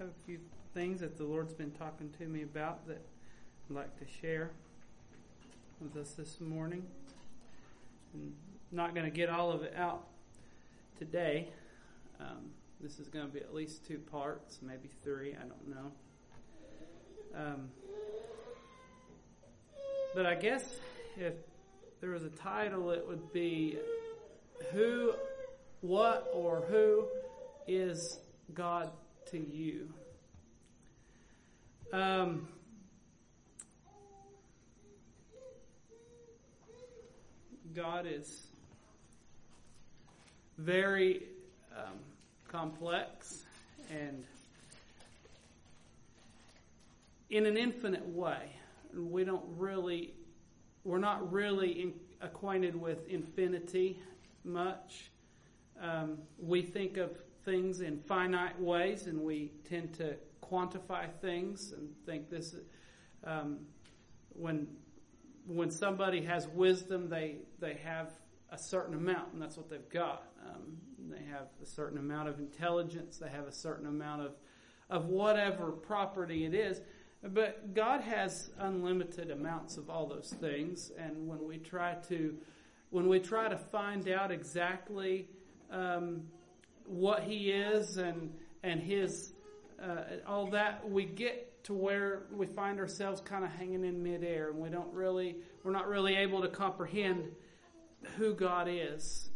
have a few things that the Lord's been talking to me about that I'd like to share with us this morning. I'm not going to get all of it out today. This is going to be at least 2 parts, maybe 3, I don't know. But I guess if there was a title, it would be who is God to you? God is very complex and in an infinite way. We're not really acquainted with infinity much. We think of things in finite ways, and we tend to quantify things and think this. When somebody has wisdom, they have a certain amount, and that's what they've got. They have a certain amount of intelligence. They have a certain amount of whatever property it is. But God has unlimited amounts of all those things, and when we try to find out exactly what He is and His all that, we get to where we find ourselves kind of hanging in midair, and we're not really able to comprehend who God is.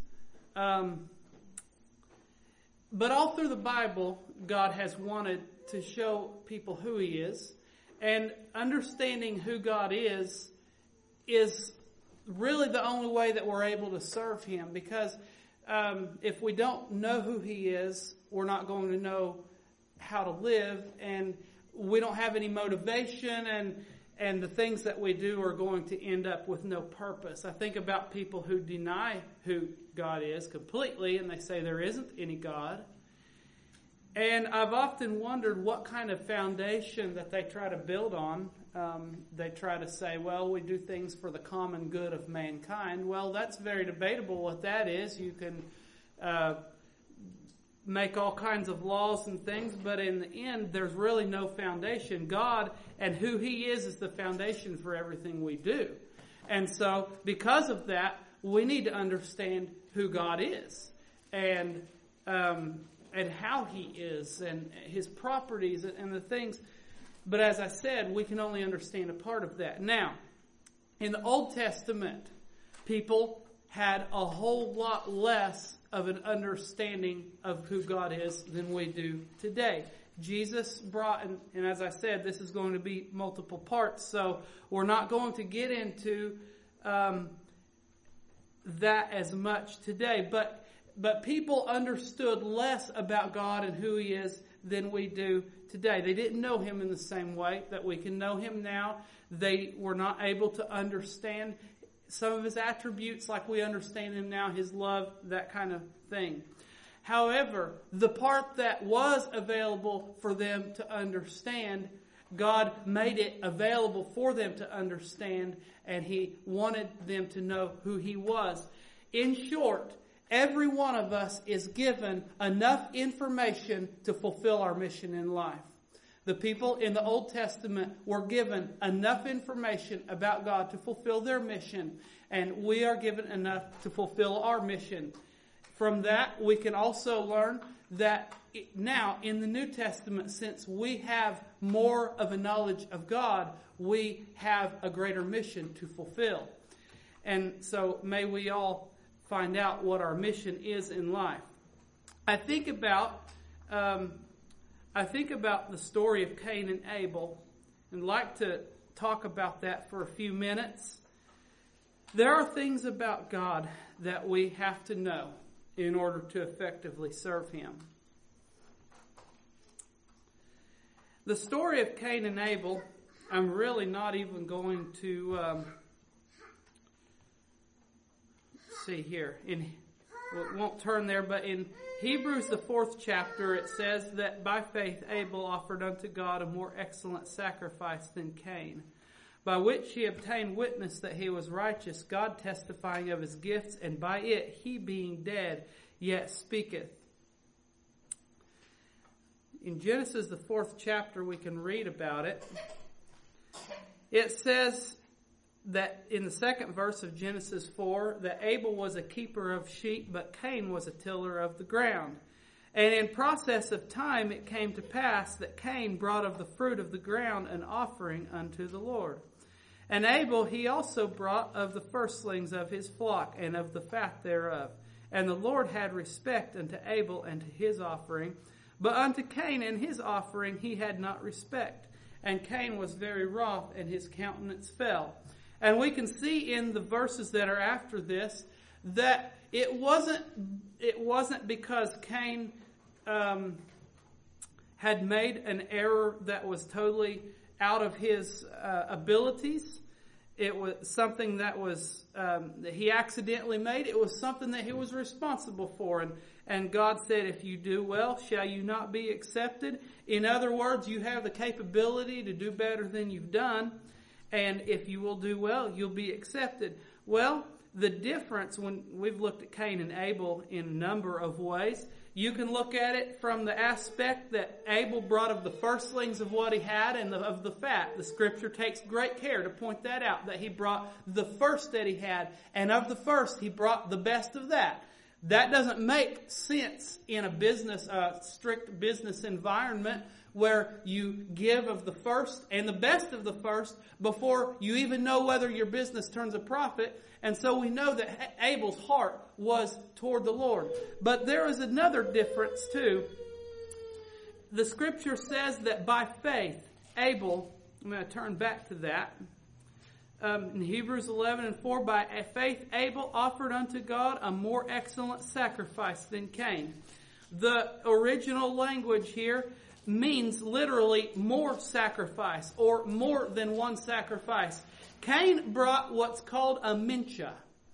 But all through the Bible, God has wanted to show people who He is. And understanding who God is really the only way that we're able to serve Him. Because if we don't know who He is, we're not going to know how to live. And we don't have any motivation. And the things that we do are going to end up with no purpose. I think about people who deny who God is completely. And they say there isn't any God. And I've often wondered what kind of foundation that they try to build on. They try to say, well, we do things for the common good of mankind. Well, that's very debatable what that is. You can make all kinds of laws and things, but in the end, there's really no foundation. God and who He is the foundation for everything we do. And so, because of that, we need to understand who God is. And how He is, and His properties, and the things. But as I said, we can only understand a part of that. Now, in the Old Testament, people had a whole lot less of an understanding of who God is than we do today. Jesus brought, and as I said, this is going to be multiple parts, so we're not going to get into that as much today. But people understood less about God and who He is than we do today. They didn't know Him in the same way that we can know Him now. They were not able to understand some of His attributes like we understand Him now, His love, that kind of thing. However, the part that was available for them to understand, God made it available for them to understand, and He wanted them to know who He was. In short, every one of us is given enough information to fulfill our mission in life. The people in the Old Testament were given enough information about God to fulfill their mission, and we are given enough to fulfill our mission. From that, we can also learn that now in the New Testament, since we have more of a knowledge of God, we have a greater mission to fulfill. And so may we all find out what our mission is in life. I think about the story of Cain and Abel, and like to talk about that for a few minutes. There are things about God that we have to know in order to effectively serve Him. The story of Cain and Abel, I'm really not even going to see here. We won't turn there, but in Hebrews, the 4th chapter, it says that by faith Abel offered unto God a more excellent sacrifice than Cain, by which he obtained witness that he was righteous, God testifying of his gifts, and by it he being dead yet speaketh. In Genesis, the 4th chapter, we can read about it. It says that in the 2nd verse of Genesis 4, that Abel was a keeper of sheep, but Cain was a tiller of the ground. And in process of time it came to pass that Cain brought of the fruit of the ground an offering unto the Lord. And Abel he also brought of the firstlings of his flock, and of the fat thereof. And the Lord had respect unto Abel and to his offering, but unto Cain and his offering he had not respect. And Cain was very wroth, and his countenance fell. And we can see in the verses that are after this that it wasn't because Cain had made an error that was totally out of his abilities. It was something that he accidentally made. It was something that he was responsible for. And God said, if you do well, shall you not be accepted? In other words, you have the capability to do better than you've done. And if you will do well, you'll be accepted. Well, the difference when we've looked at Cain and Abel in a number of ways, you can look at it from the aspect that Abel brought of the firstlings of what he had and of the fat. The Scripture takes great care to point that out, that he brought the first that he had, and of the first he brought the best of that. That doesn't make sense in a strict business environment where you give of the first and the best of the first before you even know whether your business turns a profit. And so we know that Abel's heart was toward the Lord. But there is another difference too. The Scripture says that by faith, Abel, I'm going to turn back to that. In Hebrews 11:4, by faith Abel offered unto God a more excellent sacrifice than Cain. The original language here means literally more sacrifice, or more than one sacrifice. Cain brought what's called a mincha.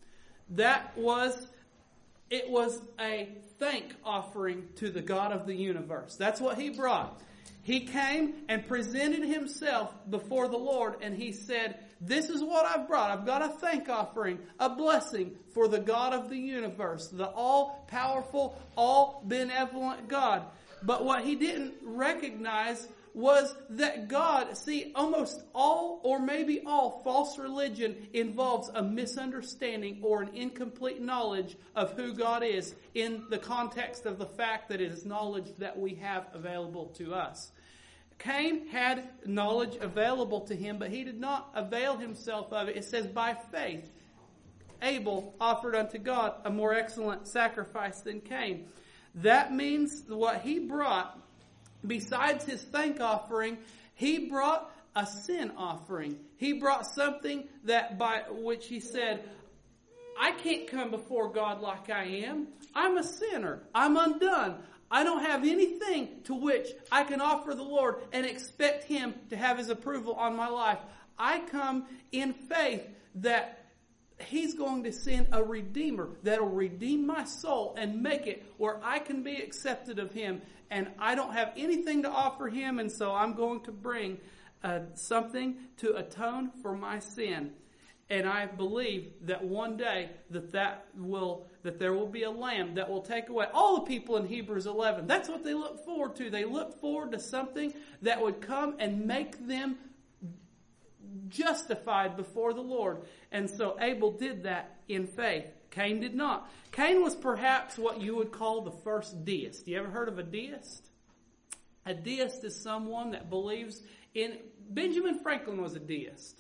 It was a thank offering to the God of the universe. That's what he brought. He came and presented himself before the Lord, and he said, this is what I've brought. I've got a thank offering, a blessing for the God of the universe, the all-powerful, all-benevolent God. But what he didn't recognize was that God, almost all or maybe all false religion involves a misunderstanding or an incomplete knowledge of who God is in the context of the fact that it is knowledge that we have available to us. Cain had knowledge available to him, but he did not avail himself of it. It says, by faith, Abel offered unto God a more excellent sacrifice than Cain. That means what he brought, besides his thank offering, he brought a sin offering. He brought something that by which he said, I can't come before God like I am. I'm a sinner. I'm undone. I don't have anything to which I can offer the Lord and expect Him to have His approval on my life. I come in faith that He's going to send a Redeemer that will redeem my soul and make it where I can be accepted of Him. And I don't have anything to offer Him, and so I'm going to bring something to atone for my sin. And I believe that one day that there will be a lamb that will take away all the people in Hebrews 11. That's what they look forward to. They look forward to something that would come and make them justified before the Lord. And so Abel did that in faith. Cain did not. Cain was perhaps what you would call the first deist. You ever heard of a deist? A deist is someone that believes in... Benjamin Franklin was a deist.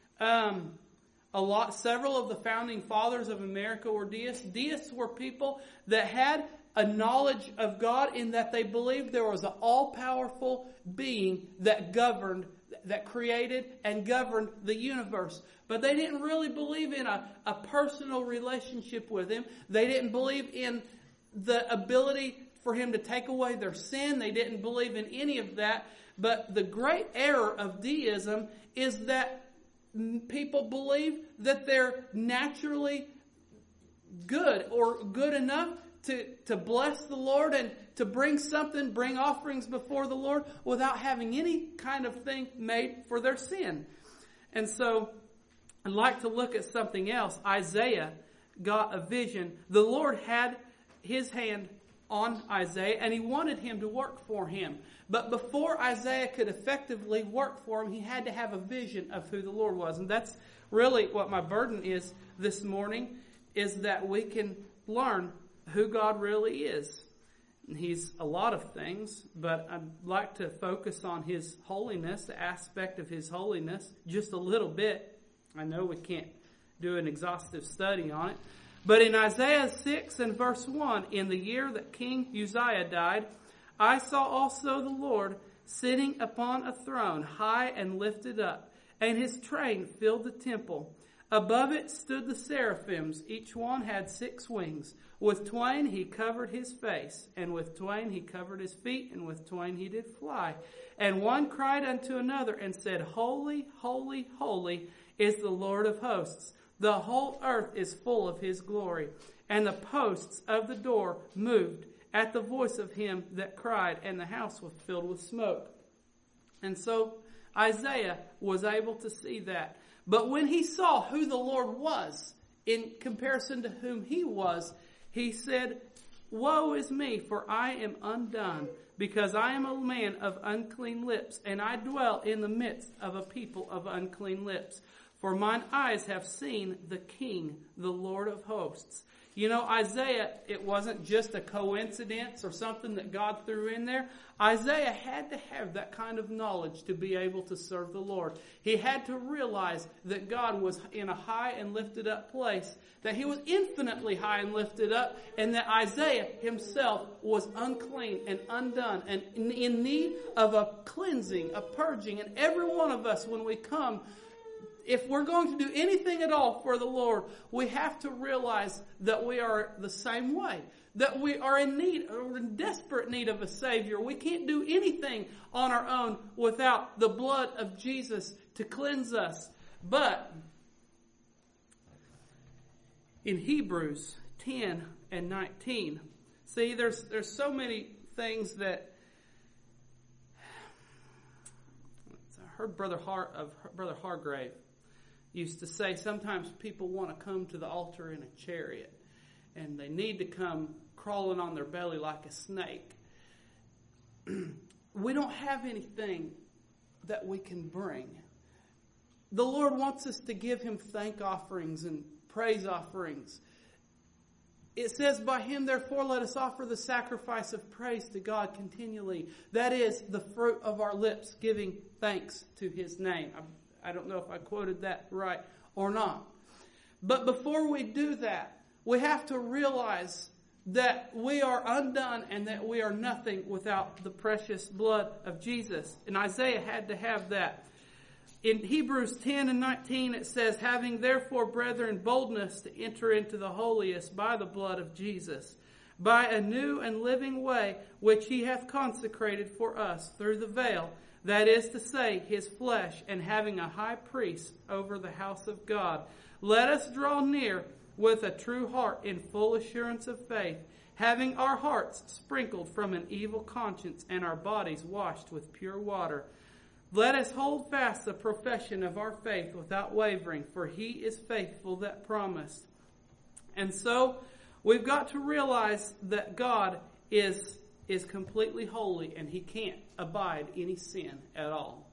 Several of the founding fathers of America were deists. Deists were people that had a knowledge of God in that they believed there was an all-powerful being that created and governed the universe. But they didn't really believe in a personal relationship with Him. They didn't believe in the ability for Him to take away their sin. They didn't believe in any of that. But the great error of deism is that people believe that they're naturally good or good enough to bless the Lord and to bring offerings before the Lord without having any kind of thing made for their sin. And so I'd like to look at something else. Isaiah got a vision. The Lord had His hand on Isaiah, and he wanted him to work for him. But before Isaiah could effectively work for him, he had to have a vision of who the Lord was. And that's really what my burden is this morning, is that we can learn who God really is. And He's a lot of things, but I'd like to focus on His holiness, the aspect of His holiness, just a little bit. I know we can't do an exhaustive study on it. But in Isaiah 6 and verse 1, in the year that King Uzziah died, I saw also the Lord sitting upon a throne, high and lifted up, and His train filled the temple. Above it stood the seraphims. Each one had 6 wings. With twain he covered his face, and with twain he covered his feet, and with twain he did fly. And one cried unto another and said, Holy, holy, holy is the Lord of hosts. The whole earth is full of His glory. And the posts of the door moved at the voice of him that cried, and the house was filled with smoke. And so Isaiah was able to see that. But when he saw who the Lord was in comparison to whom he was, he said, Woe is me, for I am undone, because I am a man of unclean lips, and I dwell in the midst of a people of unclean lips. For mine eyes have seen the King, the Lord of hosts. You know, Isaiah, it wasn't just a coincidence or something that God threw in there. Isaiah had to have that kind of knowledge to be able to serve the Lord. He had to realize that God was in a high and lifted up place, that He was infinitely high and lifted up, and that Isaiah himself was unclean and undone and in need of a cleansing, a purging. And every one of us, when we come, if we're going to do anything at all for the Lord, we have to realize that we are the same way. That we are in need, or in desperate need of a Savior. We can't do anything on our own without the blood of Jesus to cleanse us. But in Hebrews 10 and 19, see, there's so many things that I heard Brother Hargrave used to say, sometimes people want to come to the altar in a chariot, and they need to come crawling on their belly like a snake. We don't have anything that we can bring. The Lord wants us to give Him thank offerings and praise offerings. It says, by Him, therefore, let us offer the sacrifice of praise to God continually. That is the fruit of our lips, giving thanks to His name. I don't know if I quoted that right or not. But before we do that, we have to realize that we are undone and that we are nothing without the precious blood of Jesus. And Isaiah had to have that. In Hebrews 10 and 19 it says, having therefore, brethren, boldness to enter into the holiest by the blood of Jesus, by a new and living way which He hath consecrated for us through the veil, that is to say, His flesh, and having a high priest over the house of God. Let us draw near with a true heart in full assurance of faith, having our hearts sprinkled from an evil conscience and our bodies washed with pure water. Let us hold fast the profession of our faith without wavering, for He is faithful that promised. And so we've got to realize that God is completely holy, and He can't abide any sin at all.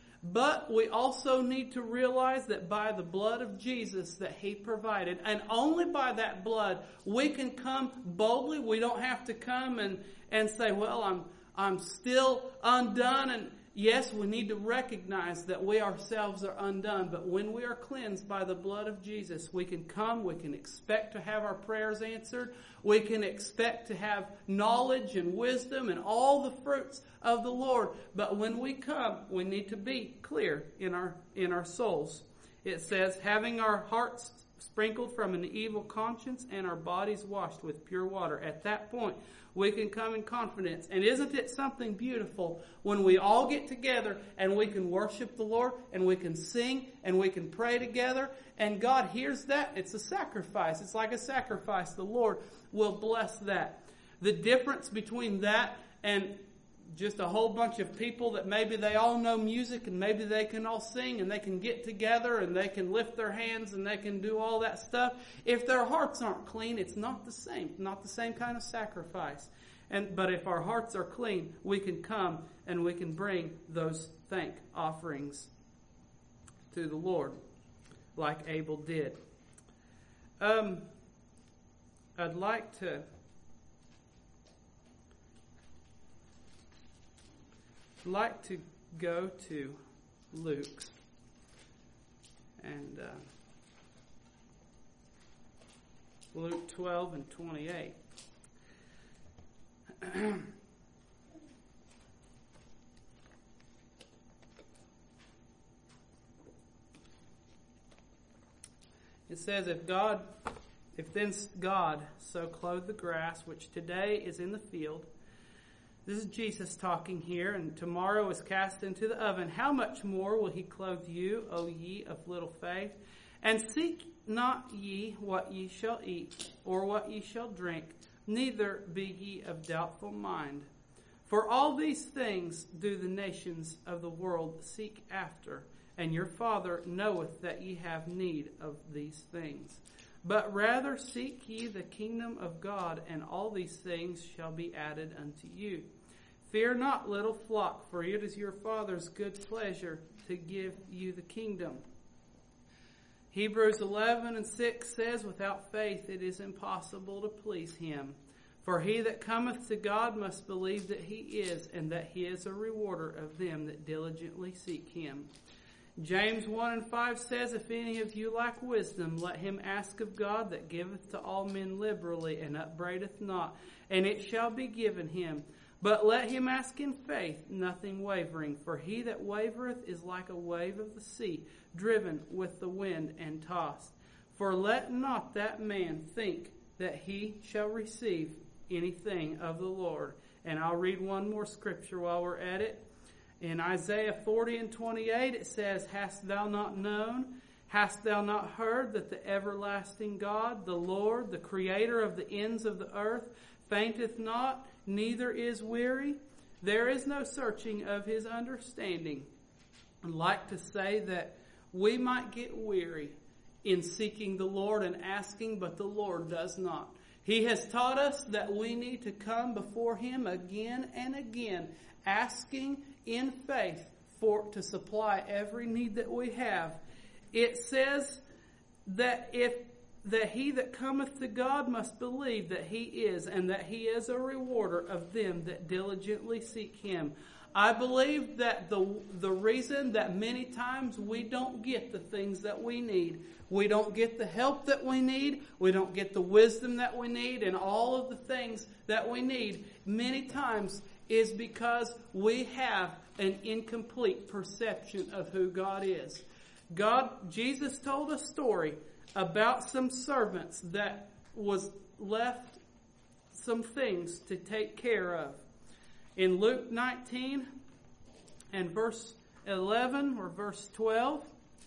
But we also need to realize that by the blood of Jesus that He provided, and only by that blood, we can come boldly. We don't have to come and say, well, I'm still undone. And yes, we need to recognize that we ourselves are undone. But when we are cleansed by the blood of Jesus, we can come, we can expect to have our prayers answered. We can expect to have knowledge and wisdom and all the fruits of the Lord. But when we come, we need to be clear in our souls. It says, having our hearts sprinkled from an evil conscience and our bodies washed with pure water. At that point, we can come in confidence. And isn't it something beautiful when we all get together and we can worship the Lord and we can sing and we can pray together, and God hears that? It's a sacrifice. It's like a sacrifice. The Lord will bless that. The difference between that and just a whole bunch of people that maybe they all know music and maybe they can all sing and they can get together and they can lift their hands and they can do all that stuff. If their hearts aren't clean, it's not the same kind of sacrifice. But if our hearts are clean, we can come and we can bring those thank offerings to the Lord like Abel did. I'd like to go to Luke and Luke 12 and 28. It says, if then God so clothed the grass, which today is in the field. This is Jesus talking here, and tomorrow is cast into the oven. How much more will he clothe you, O ye of little faith? And seek not ye what ye shall eat, or what ye shall drink, neither be ye of doubtful mind. For all these things do the nations of the world seek after, and your Father knoweth that ye have need of these things. But rather seek ye the kingdom of God, and all these things shall be added unto you. Fear not, little flock, for it is your Father's good pleasure to give you the kingdom. Hebrews 11 and 6 says, without faith it is impossible to please him. For he that cometh to God must believe that he is, and that he is a rewarder of them that diligently seek him. James 1 and 5 says, if any of you lack wisdom, let him ask of God that giveth to all men liberally and upbraideth not, and it shall be given him. But let him ask in faith, nothing wavering. For he that wavereth is like a wave of the sea, driven with the wind and tossed. For let not that man think that he shall receive anything of the Lord. And I'll read one more scripture while we're at it. In Isaiah 40 and 28 it says, hast thou not known, hast thou not heard that the everlasting God, the Lord, the creator of the ends of the earth, fainteth not, neither is weary? There is no searching of his understanding. I'd like to say that we might get weary in seeking the Lord and asking, but the Lord does not. He has taught us that we need to come before him again and again, asking in faith to supply every need that we have. It says that he that cometh to God must believe that he is, and that he is a rewarder of them that diligently seek him. I believe that the reason that many times we don't get the things that we need, we don't get the help that we need, we don't get the wisdom that we need, and all of the things that we need, many times is because we have an incomplete perception of who God is. Jesus told a story about some servants that was left some things to take care of. In Luke 19 and verse 11 or verse 12,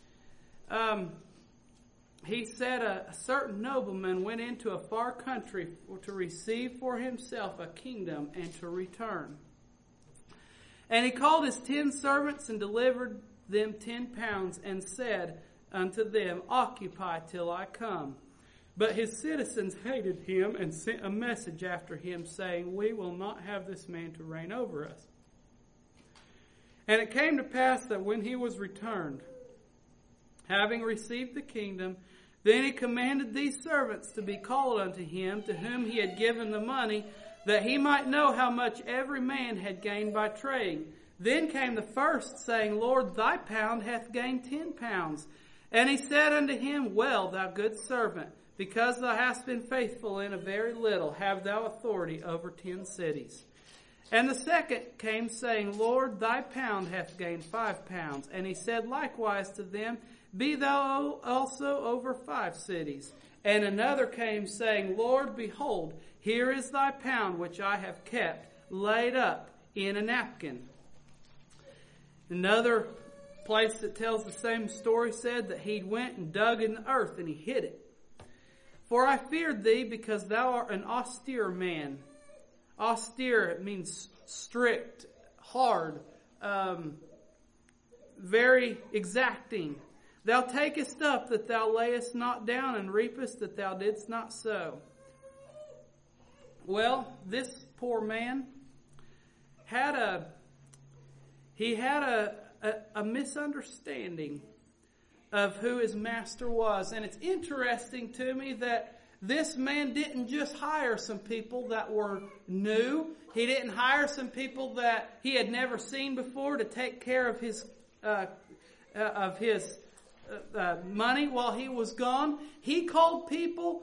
he said a certain nobleman went into a far country to receive for himself a kingdom and to return. And he called his 10 servants and delivered them 10 pounds and said unto them, occupy till I come. But his citizens hated him and sent a message after him, saying, we will not have this man to reign over us. And it came to pass that when he was returned, having received the kingdom, then he commanded these servants to be called unto him, to whom he had given the money, that he might know how much every man had gained by trading. Then came the first, saying, Lord, thy pound hath gained 10 pounds. And he said unto him, well, thou good servant, because thou hast been faithful in a very little, have thou authority over 10 cities. And the second came, saying, Lord, thy pound hath gained 5 pounds. And he said likewise to them, be thou also over 5 cities. And another came, saying, Lord, behold, here is thy pound which I have kept, laid up in a napkin. Another place that tells the same story said that he went and dug in the earth and he hid it. For I feared thee, because thou art an austere man. Austere, it means strict, hard, very exacting. Thou takest up that thou layest not down, and reapest that thou didst not sow. Well, this poor man had a misunderstanding of who his master was. And it's interesting to me that this man didn't just hire some people that were new. He didn't hire some people that he had never seen before to take care of his money while he was gone. He called people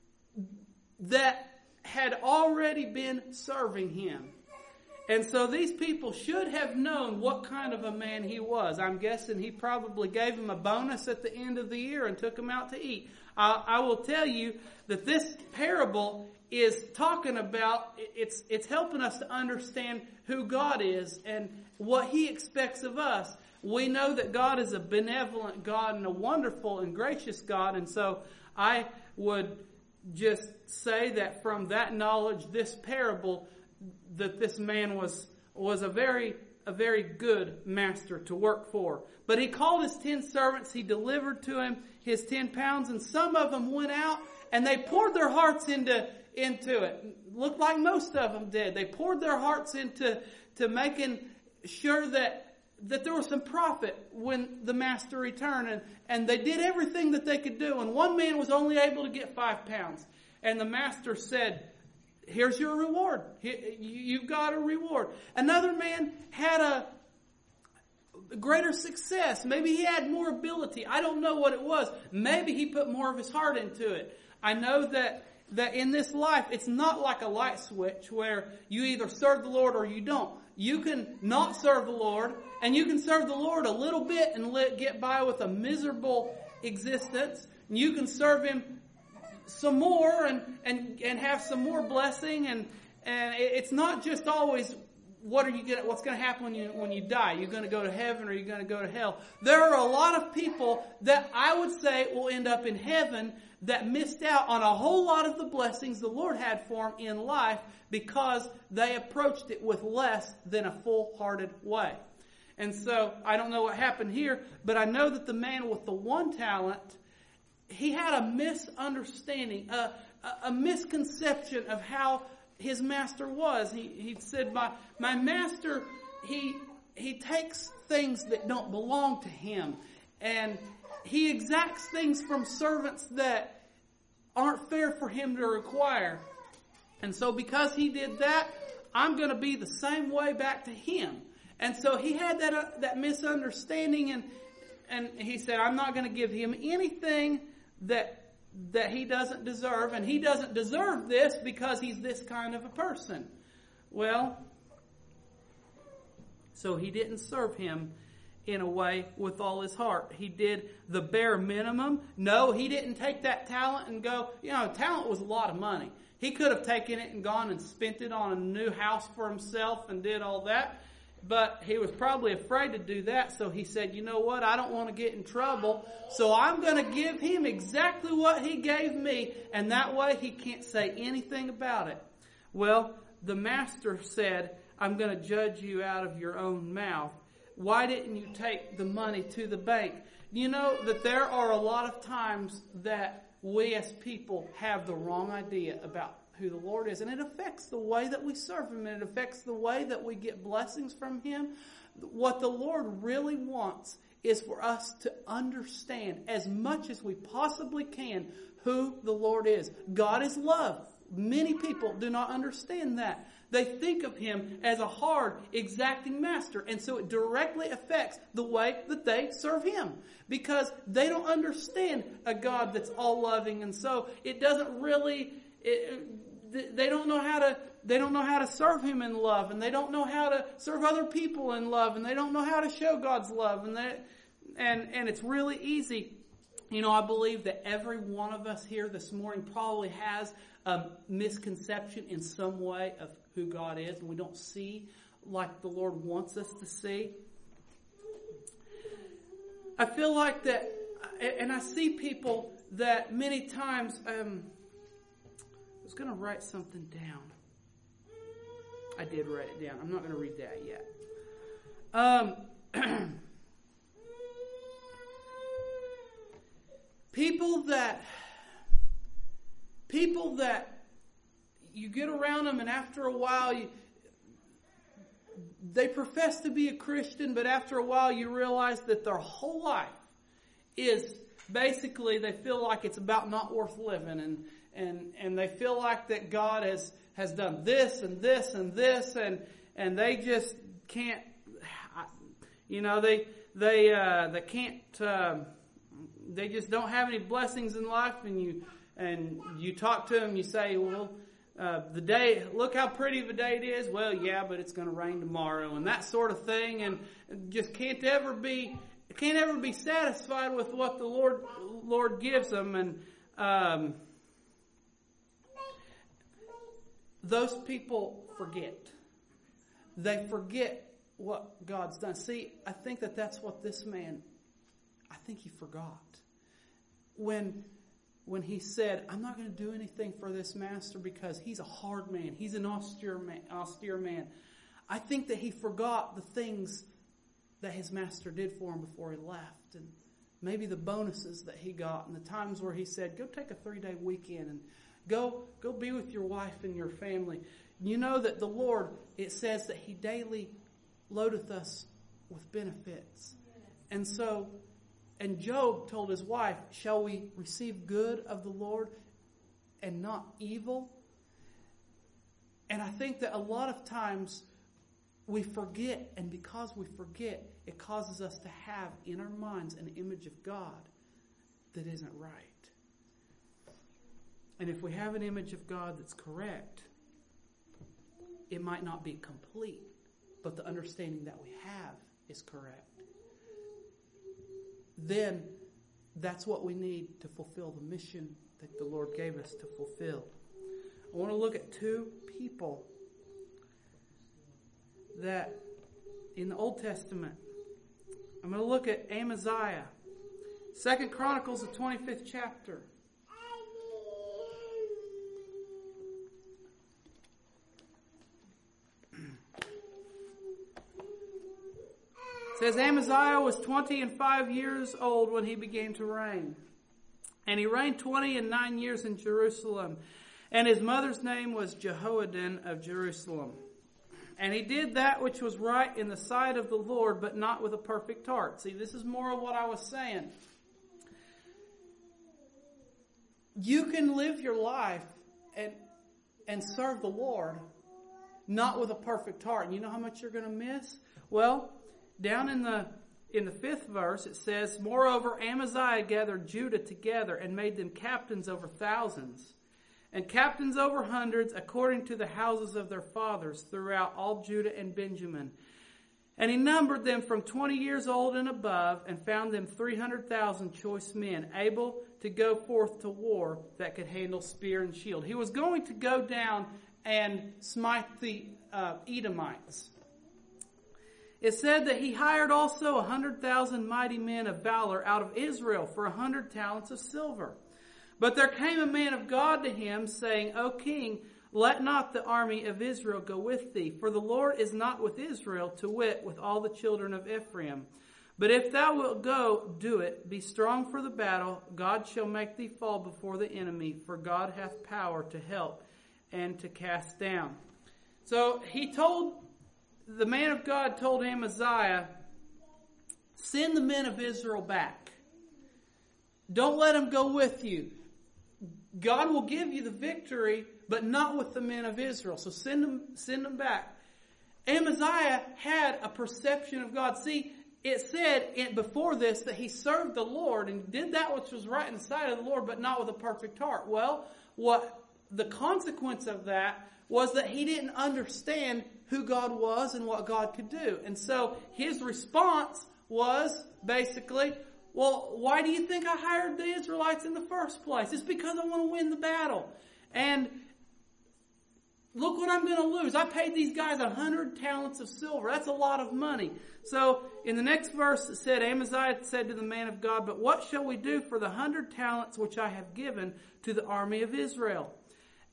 that had already been serving him. And so these people should have known what kind of a man he was. I'm guessing he probably gave him a bonus at the end of the year and took him out to eat. I will tell you that this parable is talking about, it's helping us to understand who God is and what He expects of us. We know that God is a benevolent God and a wonderful and gracious God. And so I would just say that from that knowledge, this parable, that this man was a very good master to work for. But he called his 10 servants. He delivered to him his 10 pounds, and some of them went out and they poured their hearts into it. Looked like most of them did. They poured their hearts into making sure that there was some profit when the master returned, and they did everything that they could do. And one man was only able to get 5 pounds, and the master said, "Here's your reward. You've got a reward." Another man had a greater success. Maybe he had more ability. I don't know what it was. Maybe he put more of his heart into it. I know that in this life, it's not like a light switch where you either serve the Lord or you don't. You can not serve the Lord, and you can serve the Lord a little bit and get by with a miserable existence. And you can serve Him some more and have some more blessing, and it's not just always what's going to happen when you die. You're going to go to heaven or you're going to go to hell. There are a lot of people that I would say will end up in heaven that missed out on a whole lot of the blessings the Lord had for them in life because they approached it with less than a full-hearted way. And so I don't know what happened here, but I know that the man with the 1 talent, he had a misunderstanding, a misconception of how his master was. He said, my master, he takes things that don't belong to him, and he exacts things from servants that aren't fair for him to require. And so because he did that, I'm going to be the same way back to him. And so he had that misunderstanding, and he said, I'm not going to give him anything that he doesn't deserve, and he doesn't deserve this because he's this kind of a person. Well, so he didn't serve him in a way with all his heart. He did the bare minimum. No, he didn't take that talent and go, talent was a lot of money. He could have taken it and gone and spent it on a new house for himself and did all that. But he was probably afraid to do that, so he said, you know what, I don't want to get in trouble, so I'm going to give him exactly what he gave me, and that way he can't say anything about it. Well, the master said, I'm going to judge you out of your own mouth. Why didn't you take the money to the bank? You know that there are a lot of times that we as people have the wrong idea about who the Lord is, and it affects the way that we serve Him, and it affects the way that we get blessings from Him. What the Lord really wants is for us to understand as much as we possibly can who the Lord is. God is love. Many people do not understand that. They think of Him as a hard, exacting master, and so it directly affects the way that they serve Him, because they don't understand a God that's all loving, and so it doesn't really. They don't know how to serve Him in love, and they don't know how to serve other people in love, and they don't know how to show God's love, and it's really easy. I believe that every one of us here this morning probably has a misconception in some way of who God is, and we don't see like the Lord wants us to see. I feel like that, and I see people that many times. I was going to write something down. I did write it down. I'm not going to read that yet. People that you get around them, and after a while they profess to be a Christian, but after a while you realize that their whole life is basically, they feel like it's about not worth living, and they feel like that God has done this and this and this, and they just can't, they can't, they just don't have any blessings in life, and you talk to them, you say, well, look how pretty of a day it is. Well, yeah, but it's going to rain tomorrow, and that sort of thing, and just can't ever be satisfied with what the Lord gives them, and those people forget. They forget what God's done. See, I think that's what this man, I think he forgot. When he said, I'm not going to do anything for this master because he's a hard man. He's an austere man. I think that he forgot the things that his master did for him before he left. And maybe the bonuses that he got and the times where he said, go take a 3-day weekend and go be with your wife and your family. You know that the Lord, it says that he daily loadeth us with benefits. And Job told his wife, shall we receive good of the Lord and not evil? And I think that a lot of times we forget, and because we forget, it causes us to have in our minds an image of God that isn't right. And if we have an image of God that's correct, it might not be complete, but the understanding that we have is correct. Then that's what we need to fulfill the mission that the Lord gave us to fulfill. I want to look at 2 people that in the Old Testament. I'm going to look at Amaziah. 2 Chronicles, the 25th chapter. It says, Amaziah was 25 years old when he began to reign. And he reigned 29 years in Jerusalem. And his mother's name was Jehoaddan of Jerusalem. And he did that which was right in the sight of the Lord, but not with a perfect heart. See, this is more of what I was saying. You can live your life and serve the Lord, not with a perfect heart. And you know how much you're going to miss? Well, down in the 5th verse, it says, moreover, Amaziah gathered Judah together and made them captains over thousands, and captains over hundreds, according to the houses of their fathers, throughout all Judah and Benjamin. And he numbered them from 20 years old and above, and found them 300,000 choice men, able to go forth to war, that could handle spear and shield. He was going to go down and smite the Edomites. It said that he hired also 100,000 mighty men of valor out of Israel for 100 talents of silver. But there came a man of God to him, saying, O king, let not the army of Israel go with thee, for the Lord is not with Israel, to wit, with all the children of Ephraim. But if thou wilt go, do it. Be strong for the battle. God shall make thee fall before the enemy, for God hath power to help and to cast down. So the man of God told Amaziah, send the men of Israel back. Don't let them go with you. God will give you the victory, but not with the men of Israel. So send them back. Amaziah had a perception of God. See, it said before this that he served the Lord and did that which was right in the sight of the Lord, but not with a perfect heart. Well, what the consequence of that was that he didn't understand who God was and what God could do. And so his response was basically, well, why do you think I hired the Israelites in the first place? It's because I want to win the battle. And look what I'm going to lose. I paid these guys 100 talents of silver. That's a lot of money. So in the next verse it said, Amaziah said to the man of God, but what shall we do for the 100 talents which I have given to the army of Israel?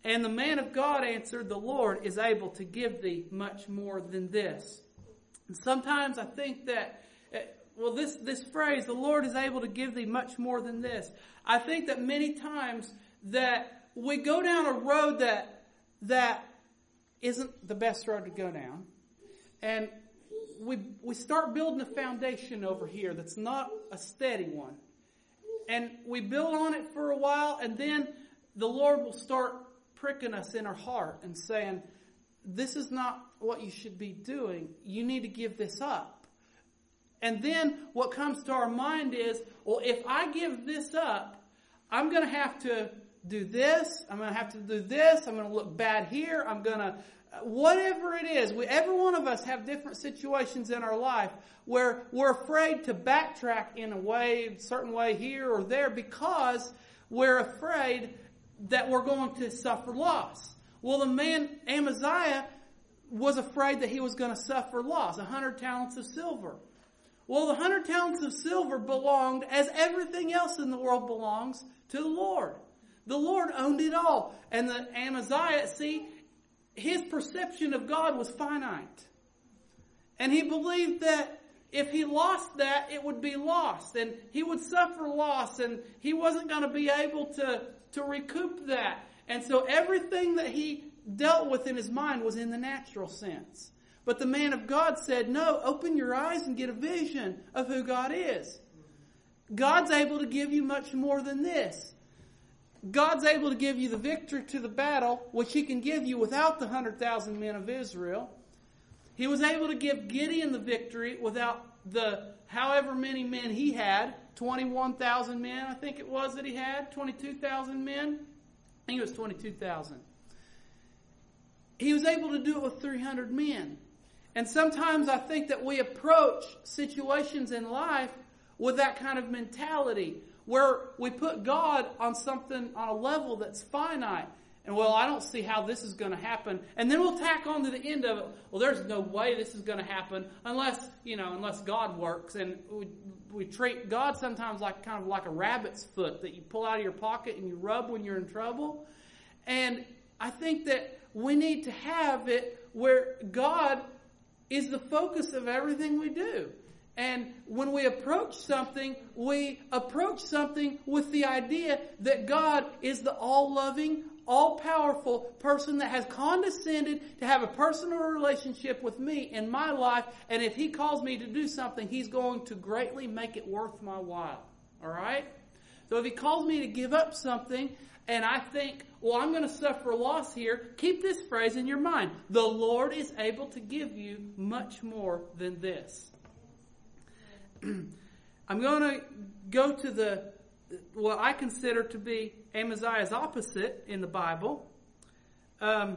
And the man of God answered, the Lord is able to give thee much more than this. And sometimes I think that, this phrase, the Lord is able to give thee much more than this. I think that many times that we go down a road that isn't the best road to go down. And we start building a foundation over here that's not a steady one. And we build on it for a while, and then the Lord will start pricking us in our heart and saying, this is not what you should be doing. You need to give this up. And then what comes to our mind is, well, if I give this up, I'm going to have to do this. I'm going to have to do this. I'm going to look bad here. I'm going to, whatever it is. Every one of us have different situations in our life where we're afraid to backtrack in a certain way here or there because we're afraid that we're going to suffer loss. Well, the man Amaziah was afraid that he was going to suffer loss, 100 talents of silver. Well, the 100 talents of silver belonged, as everything else in the world belongs, to the Lord. The Lord owned it all. And the Amaziah, his perception of God was finite. And he believed that if he lost that, it would be lost. And he would suffer loss, and he wasn't going to be able to recoup that. And so everything that he dealt with in his mind was in the natural sense. But the man of God said, no, open your eyes and get a vision of who God is. God's able to give you much more than this. God's able to give you the victory to the battle, which he can give you without the 100,000 men of Israel. He was able to give Gideon the victory without the however many men he had. 21,000 men, I think it was that he had. 22,000 men. I think it was 22,000. He was able to do it with 300 men. And sometimes I think that we approach situations in life with that kind of mentality, where we put God on a level that's finite. And I don't see how this is going to happen. And then we'll tack on to the end of it. Well, there's no way this is going to happen unless God works. And we treat God sometimes like a rabbit's foot that you pull out of your pocket and you rub when you're in trouble. And I think that we need to have it where God is the focus of everything we do. And when we approach something with the idea that God is the all-loving, all-powerful person that has condescended to have a personal relationship with me in my life. And if he calls me to do something, he's going to greatly make it worth my while. All right? So if he calls me to give up something, and I think, I'm going to suffer loss here, keep this phrase in your mind. The Lord is able to give you much more than this. I'm going to go to what I consider to be Amaziah's opposite in the Bible. I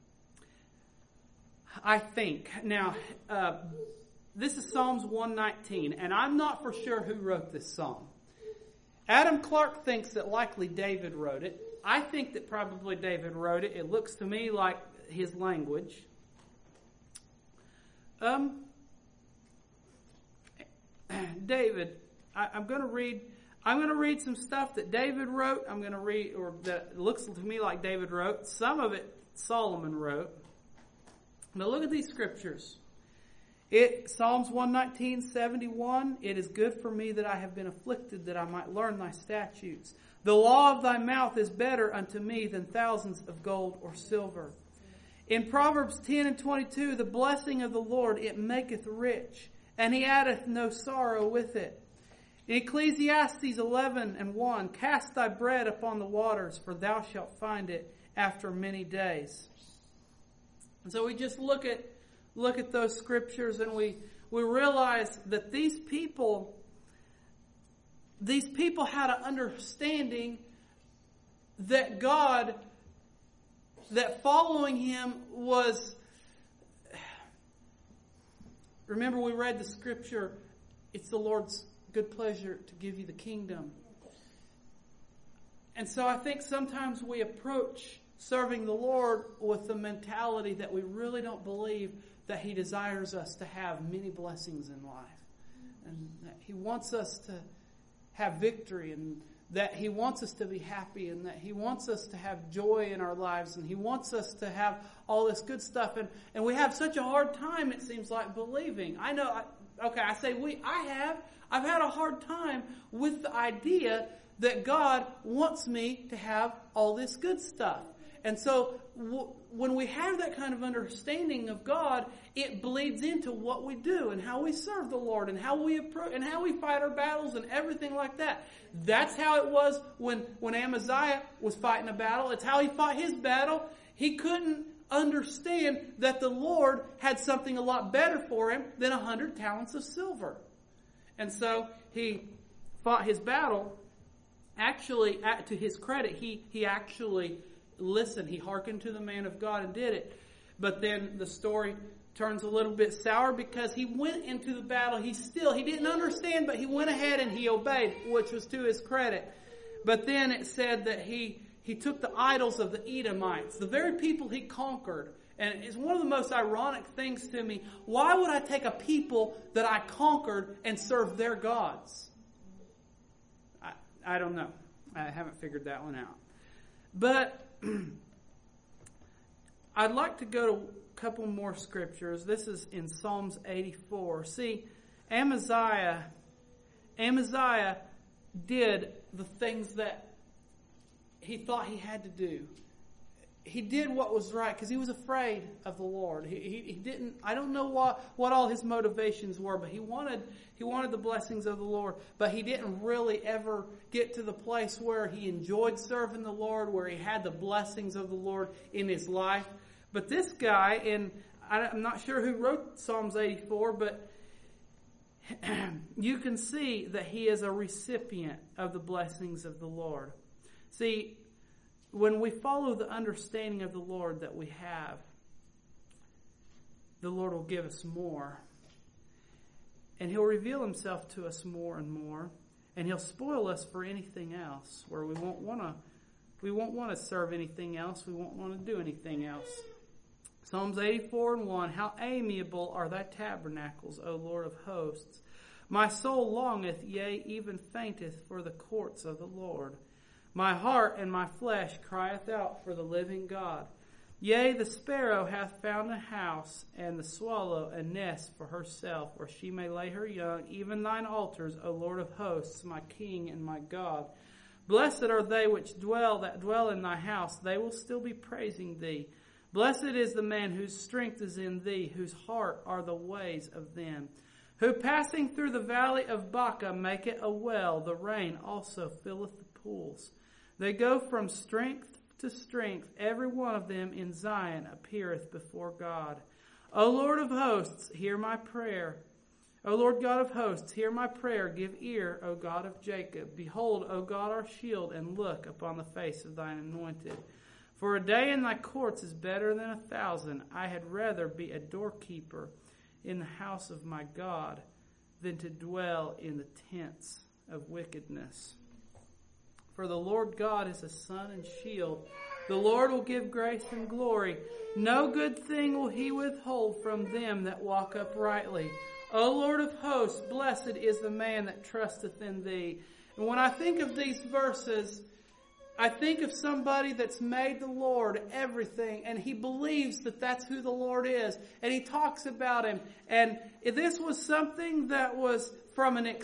think. Now, this is Psalms 119, and I'm not for sure who wrote this psalm. Adam Clark thinks that likely David wrote it. I think that probably David wrote it. It looks to me like his language. David, I'm going to read some stuff that David wrote. I'm going to read, or that looks to me like David wrote. Some of it Solomon wrote. But look at these scriptures. Psalms 119:71. It is good for me that I have been afflicted, that I might learn thy statutes. The law of thy mouth is better unto me than thousands of gold or silver. In Proverbs 10:22, the blessing of the Lord, it maketh rich, and he addeth no sorrow with it. In Ecclesiastes 11:1, cast thy bread upon the waters, for thou shalt find it after many days. And so we just look at those scriptures, and we realize that these people had an understanding that God, that following him was, remember we read the scripture, it's the Lord's good pleasure to give you the kingdom. And so I think sometimes we approach serving the Lord with the mentality that we really don't believe that he desires us to have many blessings in life. And that he wants us to have victory, and that He wants us to be happy and that He wants us to have joy in our lives and He wants us to have all this good stuff. And we have such a hard time, it seems like, believing. I know, I say we, I've had a hard time with the idea that God wants me to have all this good stuff. And so when we have that kind of understanding of God, it bleeds into what we do and how we serve the Lord and how we approach and how we fight our battles and everything like that. That's how it was when Amaziah was fighting a battle. It's how he fought his battle. He couldn't understand that the Lord had something a lot better for him than 100 talents of silver. And so he fought his battle. Actually, to his credit, he actually listened. He hearkened to the man of God and did it. But then the story turns a little bit sour because he went into the battle. He didn't understand, but he went ahead and he obeyed, which was to his credit. But then it said that he took the idols of the Edomites, the very people he conquered. And it's one of the most ironic things to me. Why would I take a people that I conquered and serve their gods? I don't know. I haven't figured that one out. But I'd like to go to a couple more scriptures. This is in Psalms 84. See, Amaziah did the things that he thought he had to do. He did what was right because he was afraid of the Lord. He didn't. I don't know what all his motivations were, but he wanted the blessings of the Lord. But he didn't really ever get to the place where he enjoyed serving the Lord, where he had the blessings of the Lord in his life. But this guy, and I'm not sure who wrote Psalms 84, but you can see that he is a recipient of the blessings of the Lord. See, when we follow the understanding of the Lord that we have, the Lord will give us more. And He'll reveal Himself to us more and more. And He'll spoil us for anything else, where we won't want to serve anything else. We won't want to do anything else. Psalms 84:1, how amiable are thy tabernacles, O Lord of hosts. My soul longeth, yea, even fainteth for the courts of the Lord. My heart and my flesh crieth out for the living God. Yea, the sparrow hath found a house, and the swallow a nest for herself, where she may lay her young, even thine altars, O Lord of hosts, my King and my God. Blessed are they which dwell in thy house, they will still be praising thee. Blessed is the man whose strength is in thee, whose heart are the ways of them. Who passing through the valley of Baca make it a well, the rain also filleth the pools. They go from strength to strength, every one of them in Zion appeareth before God. O Lord of hosts, hear my prayer. O Lord God of hosts, hear my prayer. Give ear, O God of Jacob. Behold, O God, our shield, and look upon the face of thine anointed. For a day in thy courts is better than 1,000. I had rather be a doorkeeper in the house of my God than to dwell in the tents of wickedness. For the Lord God is a sun and shield. The Lord will give grace and glory. No good thing will He withhold from them that walk uprightly. O Lord of hosts, blessed is the man that trusteth in Thee. And when I think of these verses, I think of somebody that's made the Lord everything, and he believes that that's who the Lord is, and he talks about Him. And this was something that was from an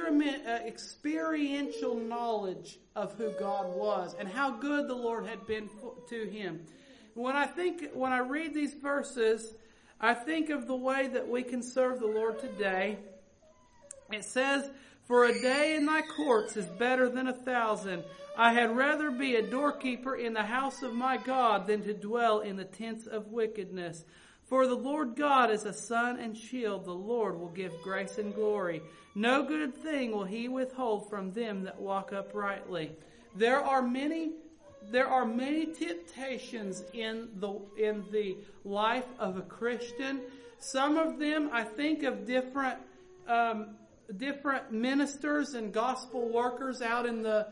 experiential knowledge of who God was and how good the Lord had been to him. When I read these verses, I think of the way that we can serve the Lord today. It says, for a day in thy courts is better than 1,000. I had rather be a doorkeeper in the house of my God than to dwell in the tents of wickedness. For the Lord God is a sun and shield. The Lord will give grace and glory. No good thing will He withhold from them that walk uprightly. There are many temptations in the life of a Christian. Some of them, I think of different ministers and gospel workers out in the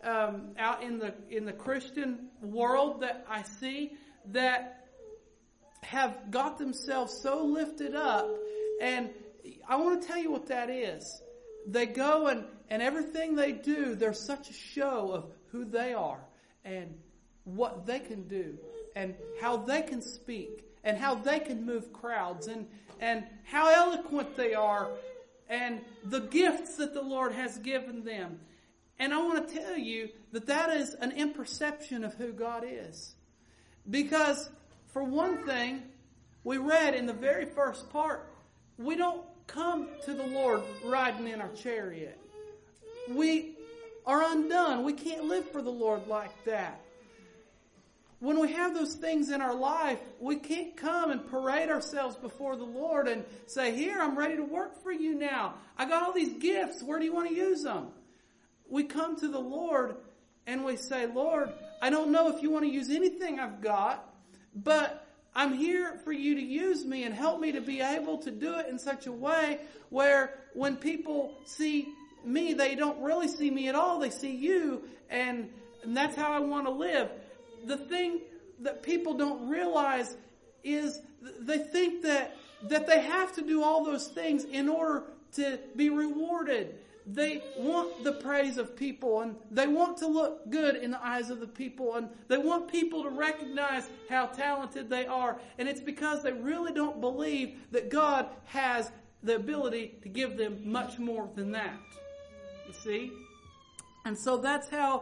Christian world that I see that have got themselves so lifted up. And I want to tell you what that is. they go and everything they do, there's such a show of who they are and what they can do and how they can speak and how they can move crowds and how eloquent they are and the gifts that the Lord has given them. And I want to tell you that is an imperception of who God is. Because, for one thing, we read in the very first part, we don't come to the Lord riding in our chariot. We are undone. We can't live for the Lord like that. When we have those things in our life, we can't come and parade ourselves before the Lord and say, here, I'm ready to work for you now. I got all these gifts. Where do you want to use them? We come to the Lord and we say, Lord, I don't know if you want to use anything I've got, but I'm here for you to use me and help me to be able to do it in such a way where when people see me, they don't really see me at all. They see you, and that's how I want to live. The thing that people don't realize is they think that they have to do all those things in order to be rewarded. They want the praise of people, and they want to look good in the eyes of the people, and they want people to recognize how talented they are. And it's because they really don't believe that God has the ability to give them much more than that. You see? And so that's how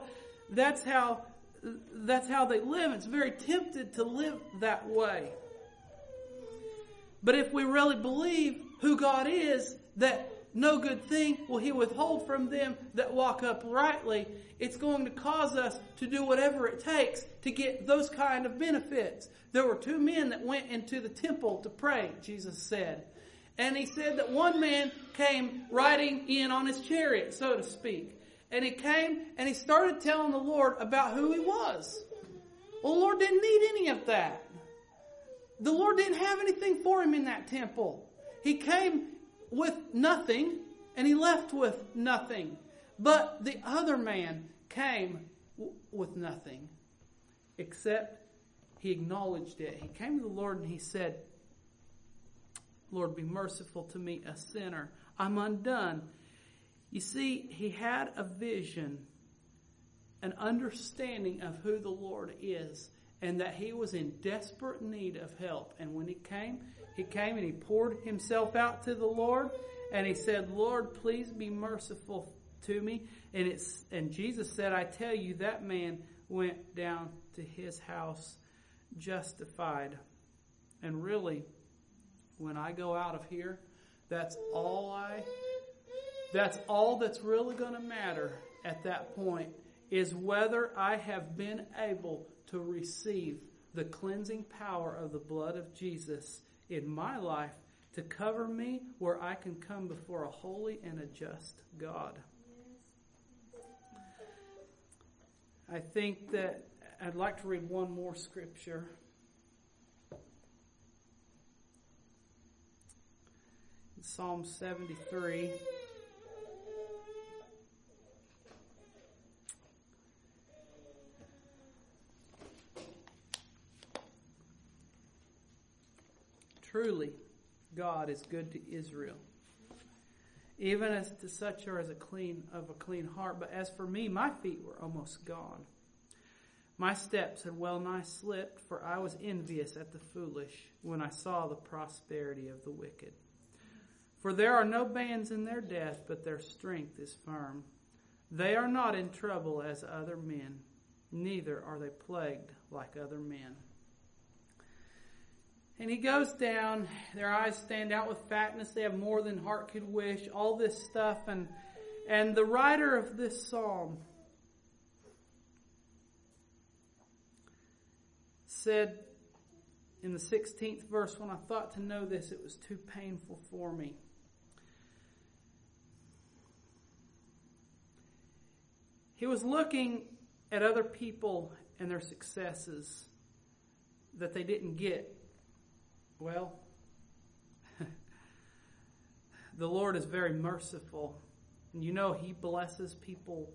they live. It's very tempted to live that way. But if we really believe who God is, that no good thing will He withhold from them that walk uprightly, it's going to cause us to do whatever it takes to get those kind of benefits. There were 2 men that went into the temple to pray, Jesus said. And He said that one man came riding in on his chariot, so to speak. And he came and he started telling the Lord about who He was. Well, the Lord didn't need any of that. The Lord didn't have anything for him in that temple. He came with nothing, and he left with nothing. But the other man came with nothing, except he acknowledged it. He came to the Lord and he said, Lord, be merciful to me, a sinner. I'm undone. You see, he had a vision, an understanding of who the Lord is, and that he was in desperate need of help. And when he came and he poured himself out to the Lord, and he said, Lord, please be merciful to me. And Jesus said, I tell you, that man went down to his house justified. And really, when I go out of here, that's all that's really going to matter at that point, is whether I have been able to receive the cleansing power of the blood of Jesus in my life to cover me where I can come before a holy and a just God. I think that I'd like to read one more scripture. In Psalm 73. Truly, God is good to Israel, even as to such are as a clean heart. But as for me, my feet were almost gone. My steps had well nigh slipped, for I was envious at the foolish when I saw the prosperity of the wicked. For there are no bands in their death, but their strength is firm. They are not in trouble as other men, neither are they plagued like other men. And he goes down, their eyes stand out with fatness, they have more than heart could wish, all this stuff. And the writer of this psalm said in the 16th verse, when I thought to know this, it was too painful for me. He was looking at other people and their successes that they didn't get. Well, the Lord is very merciful. And you know, He blesses people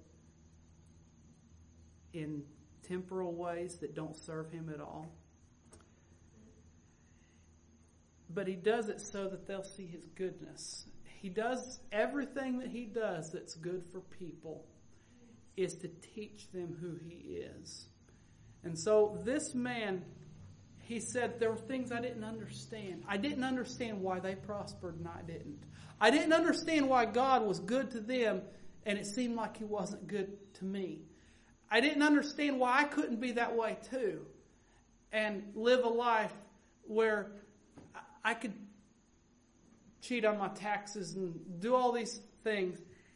in temporal ways that don't serve Him at all. But He does it so that they'll see His goodness. he does everything that he does that's good for people is to teach them who he is. And so this man, he said, there were things I didn't understand. I didn't understand why they prospered and I didn't. I didn't understand why God was good to them and it seemed like he wasn't good to me. I didn't understand why I couldn't be that way too and live a life where I could cheat on my taxes and do all these things.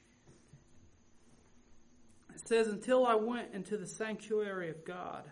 It says, until I went into the sanctuary of God.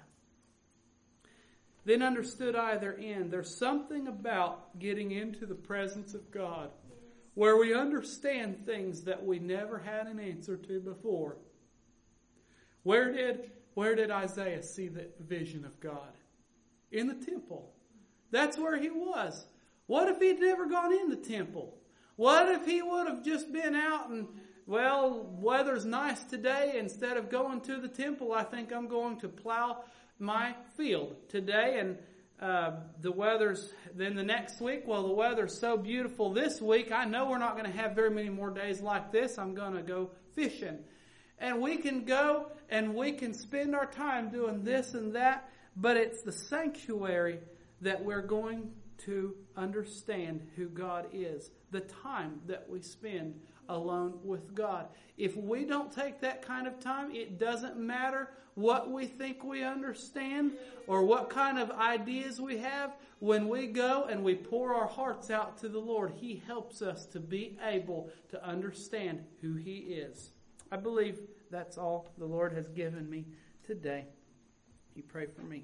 Then understood I their end. There's something about getting into the presence of God where we understand things that we never had an answer to before. Where did Isaiah see the vision of God? In the temple. That's where he was. What if he'd never gone in the temple? What if he would have just been out and, well, weather's nice today. Instead of going to the temple, I think I'm going to plow my field today. And the weather's, then the next week, well, the weather's so beautiful this week, I know we're not going to have very many more days like this. I'm going to go fishing. And we can go and we can spend our time doing this and that, but it's the sanctuary that we're going to understand who God is. The time that we spend alone with God. If we don't take that kind of time, it doesn't matter what we think we understand or what kind of ideas we have. When we go and we pour our hearts out to the Lord, He helps us to be able to understand who He is. I believe that's all the Lord has given me today. You pray for me.